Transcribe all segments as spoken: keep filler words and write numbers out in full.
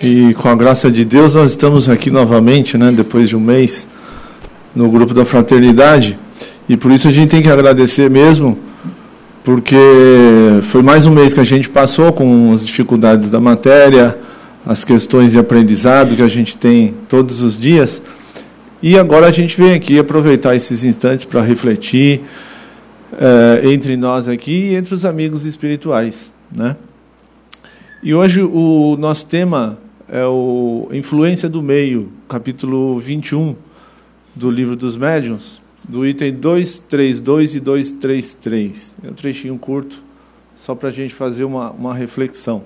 E com a graça de Deus nós estamos aqui novamente, né, depois de um mês, no grupo da Fraternidade, e por isso a gente tem que agradecer mesmo, porque foi mais um mês que a gente passou com as dificuldades da matéria, as questões de aprendizado que a gente tem todos os dias, e agora a gente vem aqui aproveitar esses instantes para refletir eh, entre nós aqui e entre os amigos espirituais, né? E hoje o nosso tema é o Influência do Meio, capítulo vinte e um do Livro dos Médiuns, do item duzentos e trinta e dois e duzentos e trinta e três. É um trechinho curto, só para a gente fazer uma, uma reflexão.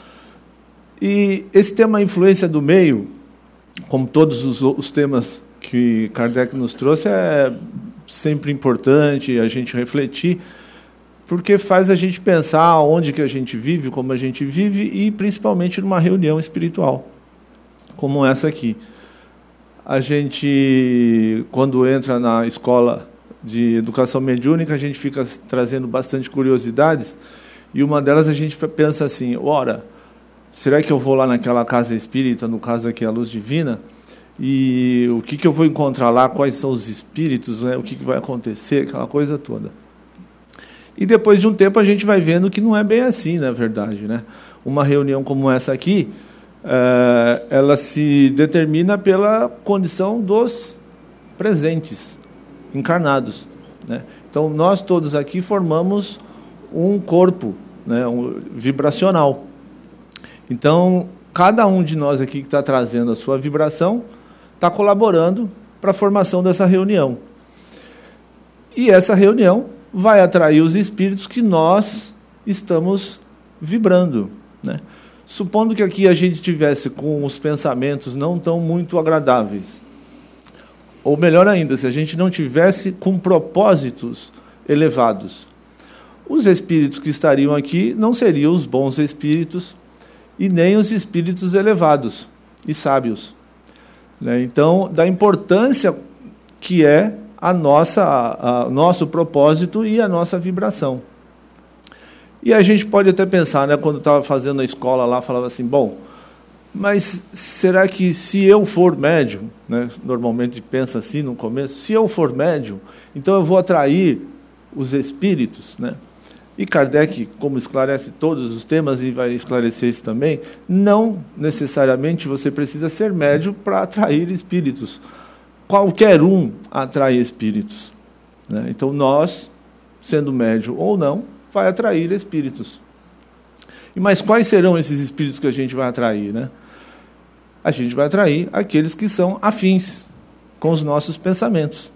E esse tema Influência do Meio, como todos os, os temas que Kardec nos trouxe, é sempre importante a gente refletir, porque faz a gente pensar onde que a gente vive, como a gente vive, e principalmente numa reunião espiritual, como essa aqui. A gente, quando entra na escola de educação mediúnica, a gente fica trazendo bastante curiosidades, e uma delas a gente pensa assim, ora, será que eu vou lá naquela casa espírita, no caso aqui a Luz Divina, e o que, que eu vou encontrar lá, quais são os espíritos, né, o que, que vai acontecer, aquela coisa toda. E depois de um tempo a gente vai vendo que não é bem assim, na verdade, né? Uma reunião como essa aqui, é, ela se determina pela condição dos presentes, encarnados, né? Então, nós todos aqui formamos um corpo, né, um vibracional. Então, cada um de nós aqui que está trazendo a sua vibração está colaborando para a formação dessa reunião. E essa reunião vai atrair os espíritos que nós estamos vibrando, né? Supondo que aqui a gente tivesse com os pensamentos não tão muito agradáveis, ou melhor ainda, se a gente não tivesse com propósitos elevados, os espíritos que estariam aqui não seriam os bons espíritos e nem os espíritos elevados e sábios, né? Então, da importância que é a nossa, a, a nosso propósito e a nossa vibração. E a gente pode até pensar, né, quando estava fazendo a escola lá, falava assim, bom, mas será que se eu for médium, né, normalmente pensa assim no começo, se eu for médium, então eu vou atrair os espíritos, né? E Kardec, como esclarece todos os temas e vai esclarecer isso também, não necessariamente você precisa ser médium para atrair espíritos. Qualquer um atrai espíritos, né? Então, nós, sendo médium ou não, vai atrair espíritos. E mas quais serão esses espíritos que a gente vai atrair, né? A gente vai atrair aqueles que são afins com os nossos pensamentos.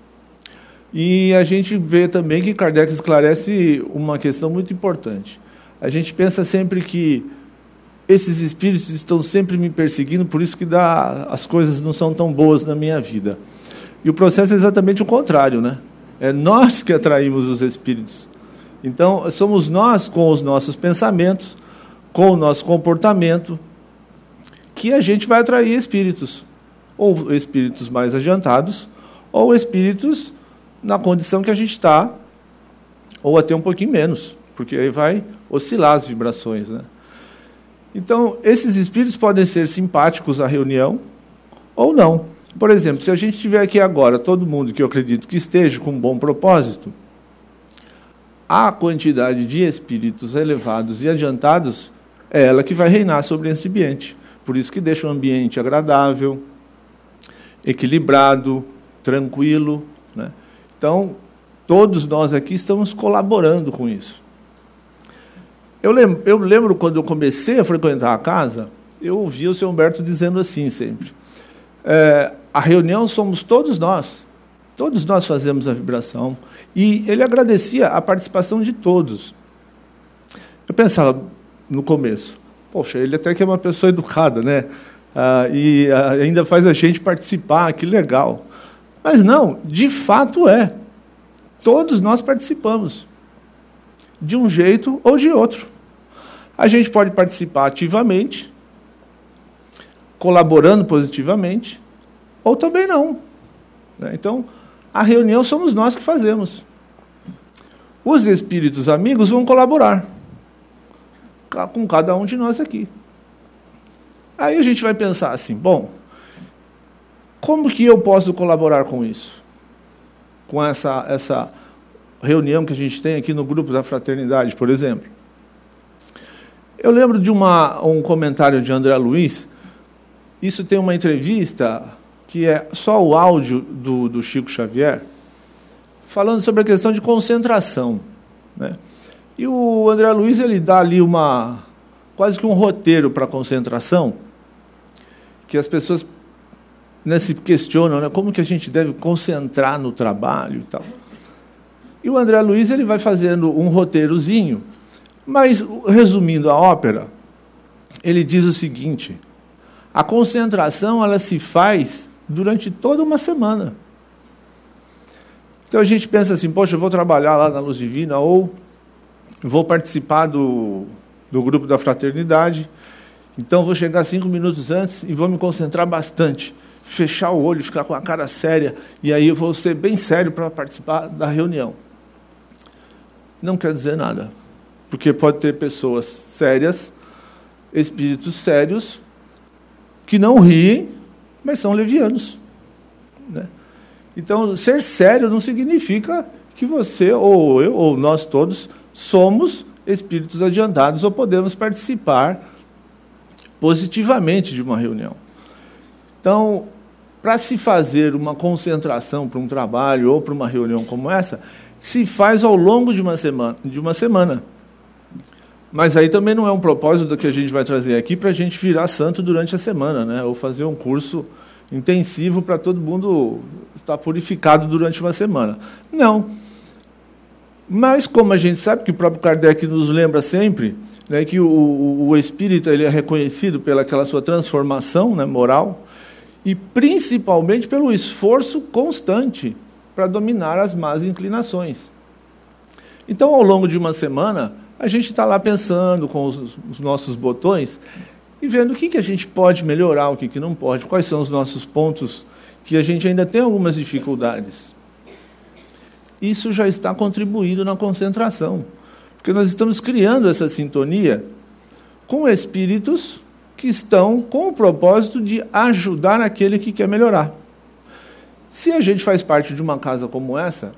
E a gente vê também que Kardec esclarece uma questão muito importante. A gente pensa sempre que esses espíritos estão sempre me perseguindo, por isso que dá, as coisas não são tão boas na minha vida. E o processo é exatamente o contrário, né? É nós que atraímos os espíritos. Então, somos nós, com os nossos pensamentos, com o nosso comportamento, que a gente vai atrair espíritos. Ou espíritos mais adiantados, ou espíritos na condição que a gente está, ou até um pouquinho menos, porque aí vai oscilar as vibrações, né? Então, esses espíritos podem ser simpáticos à reunião ou não. Por exemplo, se a gente tiver aqui agora, todo mundo que eu acredito que esteja com um bom propósito, a quantidade de espíritos elevados e adiantados é ela que vai reinar sobre esse ambiente. Por isso que deixa um ambiente agradável, equilibrado, tranquilo, né? Então, todos nós aqui estamos colaborando com isso. Eu lembro, eu lembro quando eu comecei a frequentar a casa, eu ouvia o senhor Humberto dizendo assim sempre, é, a reunião somos todos nós, todos nós fazemos a vibração, e ele agradecia a participação de todos. Eu pensava, no começo, poxa, ele até que é uma pessoa educada, né? Ah, e ah, ainda faz a gente participar, que legal. Mas não, de fato é, todos nós participamos, de um jeito ou de outro. A gente pode participar ativamente, colaborando positivamente, ou também não, né? Então, a reunião somos nós que fazemos. Os espíritos amigos vão colaborar com cada um de nós aqui. Aí a gente vai pensar assim, bom, como que eu posso colaborar com isso? Com essa, essa reunião que a gente tem aqui no grupo da Fraternidade, por exemplo. Eu lembro de uma, um comentário de André Luiz, isso tem uma entrevista que é só o áudio do, do Chico Xavier, falando sobre a questão de concentração, né? E o André Luiz ele dá ali uma, quase que um roteiro para a concentração, que as pessoas, né, se questionam, né, como que a gente deve concentrar no trabalho e tal. E o André Luiz ele vai fazendo um roteirozinho, mas, resumindo a ópera, ele diz o seguinte: a concentração ela se faz durante toda uma semana. Então a gente pensa assim, poxa, eu vou trabalhar lá na Luz Divina, ou vou participar do, do grupo da Fraternidade, então vou chegar cinco minutos antes e vou me concentrar bastante, fechar o olho, ficar com a cara séria, e aí eu vou ser bem sério para participar da reunião. Não quer dizer nada, porque pode ter pessoas sérias, espíritos sérios, que não riem, mas são levianos, né? Então, ser sério não significa que você, ou eu, ou nós todos, somos espíritos adiantados ou podemos participar positivamente de uma reunião. Então, para se fazer uma concentração para um trabalho ou para uma reunião como essa, se faz ao longo de uma semana. De uma semana. Mas aí também não é um propósito que a gente vai trazer aqui para a gente virar santo durante a semana, né? Ou fazer um curso intensivo para todo mundo estar purificado durante uma semana. Não. Mas, como a gente sabe, que o próprio Kardec nos lembra sempre, né, que o, o, o espírito ele é reconhecido pelaquela sua transformação, né, moral, e principalmente pelo esforço constante para dominar as más inclinações. Então, ao longo de uma semana, a gente está lá pensando com os, os nossos botões e vendo o que, que a gente pode melhorar, o que, que não pode, quais são os nossos pontos que a gente ainda tem algumas dificuldades. Isso já está contribuindo na concentração, porque nós estamos criando essa sintonia com espíritos que estão com o propósito de ajudar aquele que quer melhorar. Se a gente faz parte de uma casa como essa,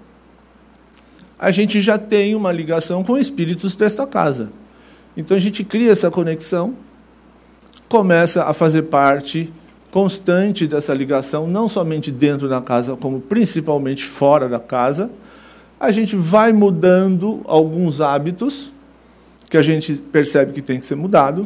a gente já tem uma ligação com espíritos desta casa. Então a gente cria essa conexão, começa a fazer parte constante dessa ligação, não somente dentro da casa, como principalmente fora da casa. A gente vai mudando alguns hábitos que a gente percebe que tem que ser mudado.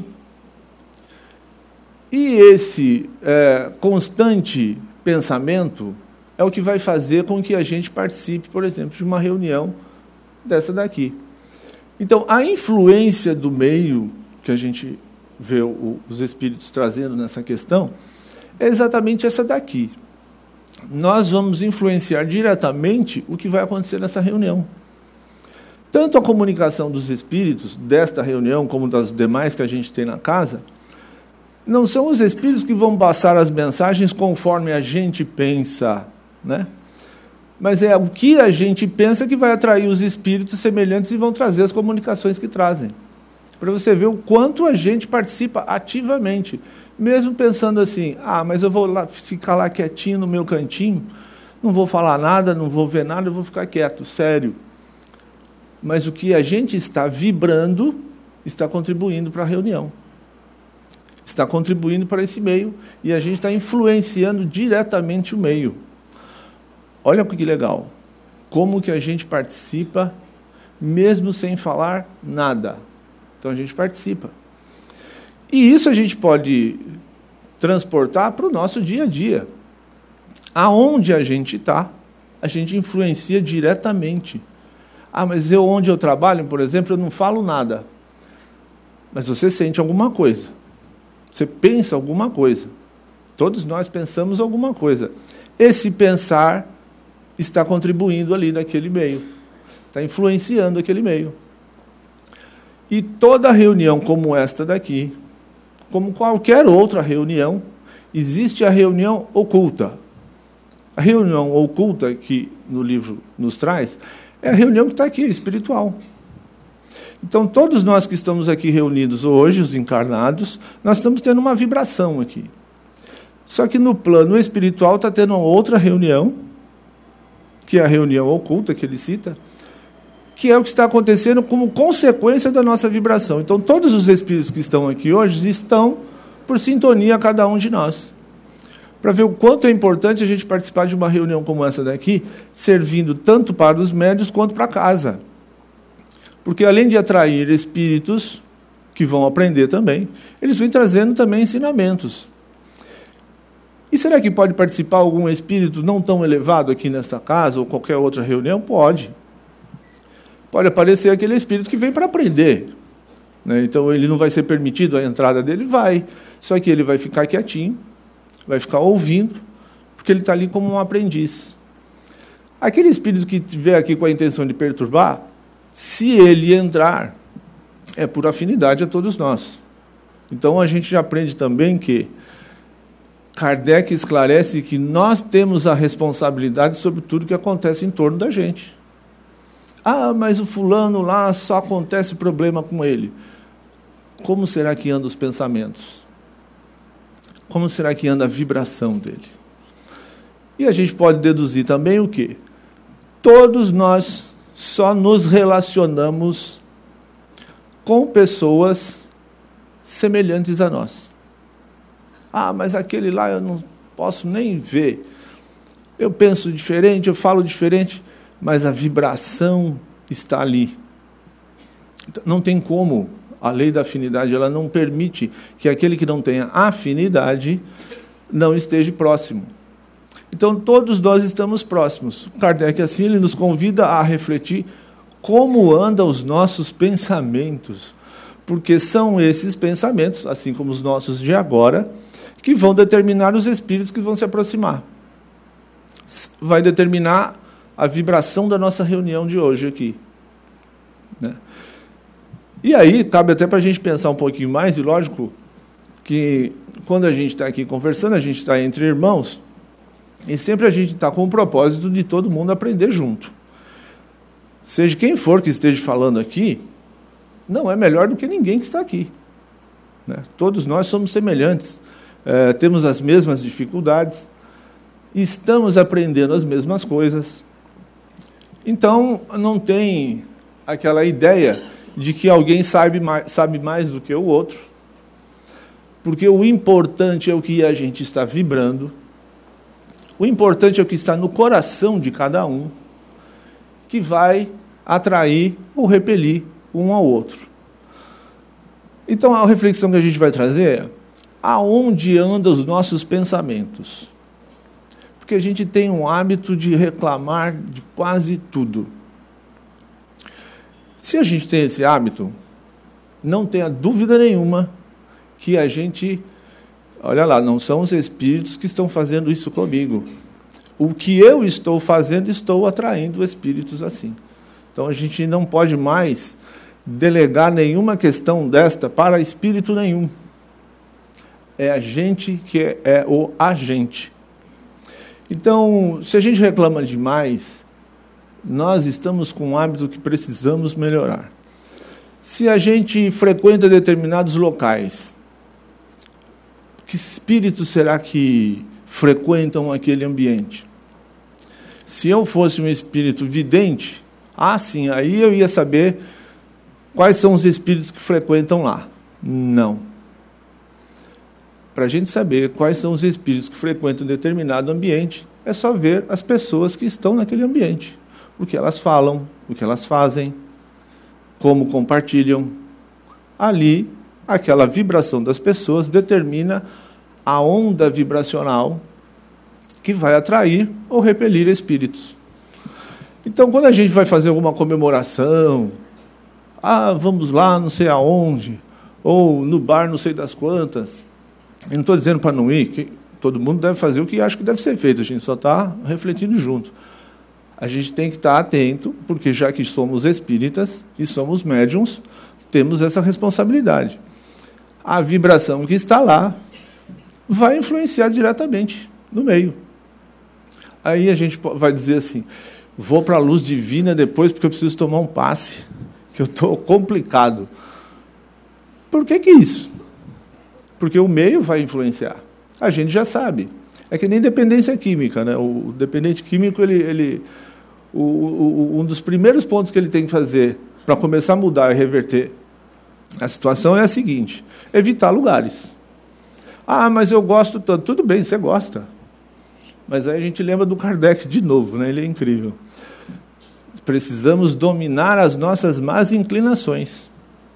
E esse é, constante pensamento é o que vai fazer com que a gente participe, por exemplo, de uma reunião dessa daqui. Então, a influência do meio que a gente vê o, os espíritos trazendo nessa questão é exatamente essa daqui. Nós vamos influenciar diretamente o que vai acontecer nessa reunião. Tanto a comunicação dos espíritos desta reunião, como das demais que a gente tem na casa, não são os espíritos que vão passar as mensagens conforme a gente pensa, né? Mas é o que a gente pensa que vai atrair os espíritos semelhantes e vão trazer as comunicações que trazem. Para você ver o quanto a gente participa ativamente, mesmo pensando assim, ah, mas eu vou lá, ficar lá quietinho no meu cantinho, não vou falar nada, não vou ver nada, eu vou ficar quieto, sério. Mas o que a gente está vibrando está contribuindo para a reunião. Está contribuindo para esse meio e a gente está influenciando diretamente o meio. Olha que legal, como que a gente participa, mesmo sem falar nada. Então, a gente participa. E isso a gente pode transportar para o nosso dia a dia. Aonde a gente está, a gente influencia diretamente. Ah, mas eu, onde eu trabalho, por exemplo, eu não falo nada. Mas você sente alguma coisa. Você pensa alguma coisa. Todos nós pensamos alguma coisa. Esse pensar está contribuindo ali naquele meio, está influenciando aquele meio. E toda reunião como esta daqui, como qualquer outra reunião, existe a reunião oculta. A reunião oculta que no livro nos traz é a reunião que está aqui, espiritual. Então, todos nós que estamos aqui reunidos hoje, os encarnados, nós estamos tendo uma vibração aqui. Só que no plano espiritual está tendo uma outra reunião, que é a reunião oculta que ele cita, que é o que está acontecendo como consequência da nossa vibração. Então, todos os espíritos que estão aqui hoje estão por sintonia a cada um de nós. Para ver o quanto é importante a gente participar de uma reunião como essa daqui, servindo tanto para os médiuns quanto para casa. Porque, além de atrair espíritos que vão aprender também, eles vêm trazendo também ensinamentos. E será que pode participar algum espírito não tão elevado aqui nesta casa ou qualquer outra reunião? Pode. Pode aparecer aquele espírito que vem para aprender. Né? Então, ele não vai ser permitido a entrada dele? Vai. Só que ele vai ficar quietinho, vai ficar ouvindo, porque ele está ali como um aprendiz. Aquele espírito que estiver aqui com a intenção de perturbar, se ele entrar, é por afinidade a todos nós. Então, a gente já aprende também que Kardec esclarece que nós temos a responsabilidade sobre tudo que acontece em torno da gente. Ah, mas o fulano lá só acontece problema com ele. Como será que andam os pensamentos? Como será que anda a vibração dele? E a gente pode deduzir também o quê? Todos nós só nos relacionamos com pessoas semelhantes a nós. Ah, mas aquele lá eu não posso nem ver. Eu penso diferente, eu falo diferente, mas a vibração está ali. Não tem como. A lei da afinidade ela não permite que aquele que não tenha afinidade não esteja próximo. Então, todos nós estamos próximos. Kardec, assim, ele nos convida a refletir como andam os nossos pensamentos, porque são esses pensamentos, assim como os nossos de agora, que vão determinar os espíritos que vão se aproximar. Vai determinar a vibração da nossa reunião de hoje aqui. Né? E aí, cabe até para a gente pensar um pouquinho mais, e lógico que quando a gente está aqui conversando, a gente está entre irmãos, e sempre a gente está com o propósito de todo mundo aprender junto. Seja quem for que esteja falando aqui, não é melhor do que ninguém que está aqui. Né? Todos nós somos semelhantes, é, temos as mesmas dificuldades, estamos aprendendo as mesmas coisas. Então, não tem aquela ideia de que alguém sabe mais, sabe mais do que o outro, porque o importante é o que a gente está vibrando, o importante é o que está no coração de cada um, que vai atrair ou repelir um ao outro. Então, a reflexão que a gente vai trazer é aonde andam os nossos pensamentos? Porque a gente tem um hábito de reclamar de quase tudo. Se a gente tem esse hábito, não tenha dúvida nenhuma que a gente, olha lá, não são os espíritos que estão fazendo isso comigo. O que eu estou fazendo, estou atraindo espíritos assim. Então, a gente não pode mais delegar nenhuma questão desta para espírito nenhum. É a gente que é, é o agente. Então, se a gente reclama demais, nós estamos com um hábito que precisamos melhorar. Se a gente frequenta determinados locais, que espíritos será que frequentam aquele ambiente? Se eu fosse um espírito vidente, ah, sim, aí eu ia saber quais são os espíritos que frequentam lá. Não. Para a gente saber quais são os espíritos que frequentam um determinado ambiente, é só ver as pessoas que estão naquele ambiente. O que elas falam, o que elas fazem, como compartilham. Ali, aquela vibração das pessoas determina a onda vibracional que vai atrair ou repelir espíritos. Então, quando a gente vai fazer alguma comemoração, ah, vamos lá, não sei aonde, ou no bar, não sei das quantas, eu não estou dizendo para não ir, que todo mundo deve fazer o que acha que deve ser feito, a gente só está refletindo junto. A gente tem que estar atento, porque já que somos espíritas e somos médiuns, temos essa responsabilidade. A vibração que está lá vai influenciar diretamente no meio. Aí a gente vai dizer assim, vou para a luz divina depois porque eu preciso tomar um passe, que eu estou complicado. Por que que isso? Porque o meio vai influenciar. A gente já sabe. É que nem dependência química, né? O dependente químico, ele, ele, o, o, um dos primeiros pontos que ele tem que fazer para começar a mudar e reverter a situação é a seguinte: evitar lugares. Ah, mas eu gosto tanto. Tudo bem, você gosta. Mas aí a gente lembra do Kardec de novo, né? Ele é incrível. Precisamos dominar as nossas más inclinações.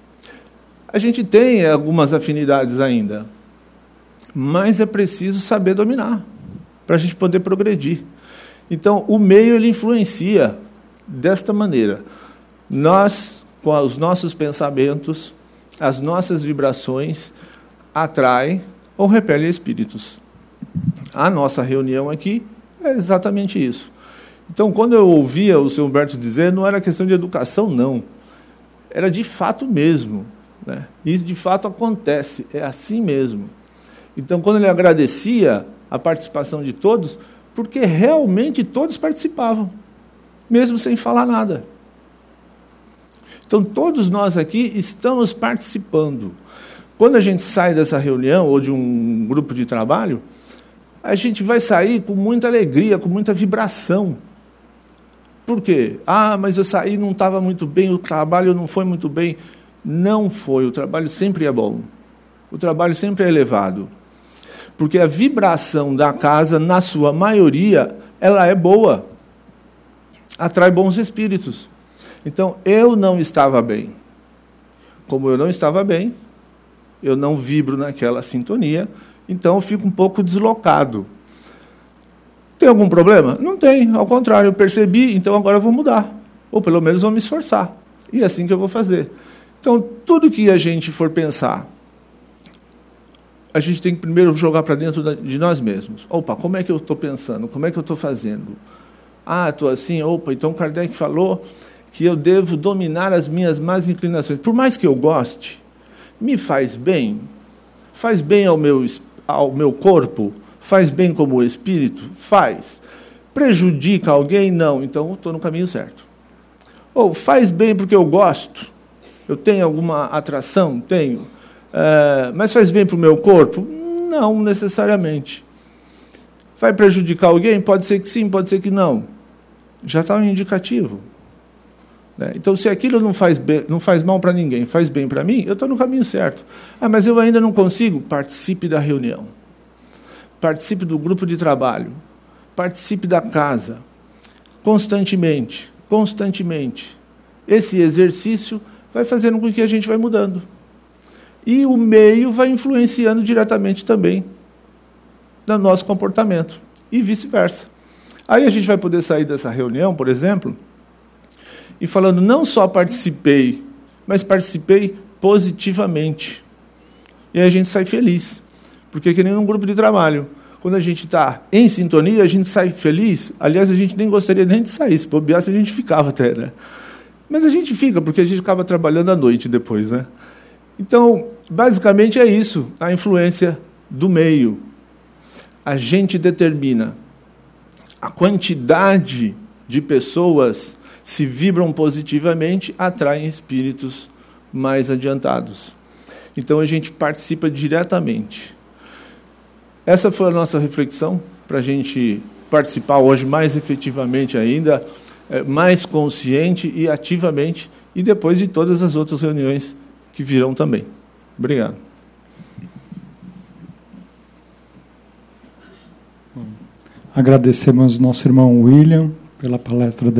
A gente tem algumas afinidades ainda, mas é preciso saber dominar para a gente poder progredir. Então, o meio ele influencia desta maneira. Nós, com os nossos pensamentos, as nossas vibrações, atraem ou repelem espíritos. A nossa reunião aqui é exatamente isso. Então, quando eu ouvia o senhor Humberto dizer, não era questão de educação, não. Era de fato mesmo. Né? Isso de fato acontece, é assim mesmo. Então, quando ele agradecia a participação de todos, porque realmente todos participavam, mesmo sem falar nada. Então, todos nós aqui estamos participando. Quando a gente sai dessa reunião ou de um grupo de trabalho, a gente vai sair com muita alegria, com muita vibração. Por quê? Ah, mas eu saí, não estava muito bem, o trabalho não foi muito bem. Não foi, o trabalho sempre é bom. O trabalho sempre é elevado. Porque a vibração da casa, na sua maioria, ela é boa. Atrai bons espíritos. Então, eu não estava bem. Como eu não estava bem, eu não vibro naquela sintonia, então eu fico um pouco deslocado. Tem algum problema? Não tem, ao contrário, eu percebi, então agora eu vou mudar. Ou pelo menos vou me esforçar. E é assim que eu vou fazer. Então, tudo que a gente for pensar, a gente tem que primeiro jogar para dentro de nós mesmos. Opa, como é que eu estou pensando? Como é que eu estou fazendo? Ah, estou assim, opa, então Kardec falou que eu devo dominar as minhas más inclinações. Por mais que eu goste, me faz bem? Faz bem ao meu, ao meu corpo? Faz bem como espírito? Faz. Prejudica alguém? Não. Então, estou no caminho certo. Ou faz bem porque eu gosto? Eu tenho alguma atração? Tenho. É, mas faz bem para o meu corpo? Não, necessariamente. Vai prejudicar alguém? Pode ser que sim, pode ser que não. Já está um indicativo. Né? Então, se aquilo não faz, bem, não faz mal para ninguém, faz bem para mim, eu estou no caminho certo. Ah, mas eu ainda não consigo? Participe da reunião. Participe do grupo de trabalho. Participe da casa. Constantemente. Constantemente. Esse exercício vai fazendo com que a gente vai mudando. E o meio vai influenciando diretamente também no nosso comportamento. E vice-versa. Aí a gente vai poder sair dessa reunião, por exemplo, e falando, não só participei, mas participei positivamente. E aí a gente sai feliz. Porque é que nem um grupo de trabalho. Quando a gente está em sintonia, a gente sai feliz. Aliás, a gente nem gostaria nem de sair. Se bobeasse, a gente ficava até, né? Mas a gente fica, porque a gente acaba trabalhando à noite depois, né? Então, basicamente é isso, a influência do meio. A gente determina a quantidade de pessoas se vibram positivamente, atraem espíritos mais adiantados. Então, a gente participa diretamente. Essa foi a nossa reflexão, para a gente participar hoje mais efetivamente ainda, mais consciente e ativamente, e depois de todas as outras reuniões que virão também. Obrigado. Agradecemos nosso irmão William pela palestra